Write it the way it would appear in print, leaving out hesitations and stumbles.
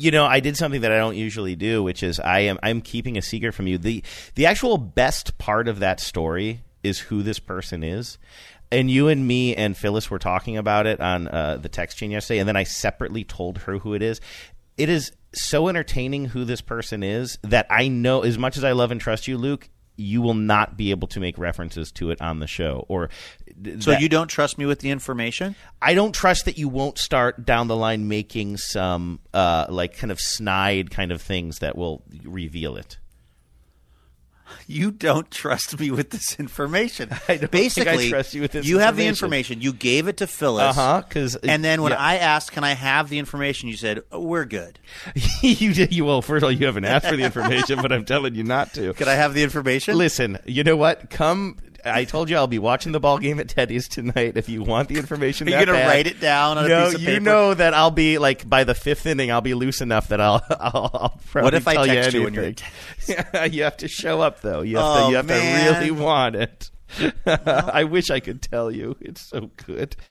I did something that I don't usually do, which is I'm keeping a secret from you. The actual best part of that story is who this person is. And you and me and Phyllis were talking about it on the text chain yesterday, and then I separately told her who it is. It is so entertaining who this person is that I know, as much as I love and trust you, Luke, you will not be able to make references to it on the show. So you don't trust me with the information? I don't trust that you won't start down the line making some kind of snide kind of things that will reveal it. You don't trust me with this information. I don't think I trust you with this information. You have the information. You gave it to Phyllis. And then when I asked, can I have the information, you said, we're good. Well, first of all, you haven't asked for the information, but I'm telling you not to. Could I have the information? Listen, you know what? I told you I'll be watching the ball game at Teddy's tonight. If you want the information, are you going to write it down on a piece of paper? You know that I'll be by the fifth inning, I'll be loose enough that I'll probably What if tell I text you when you're at You have to show up though. You have to really want it. I wish I could tell you. It's so good.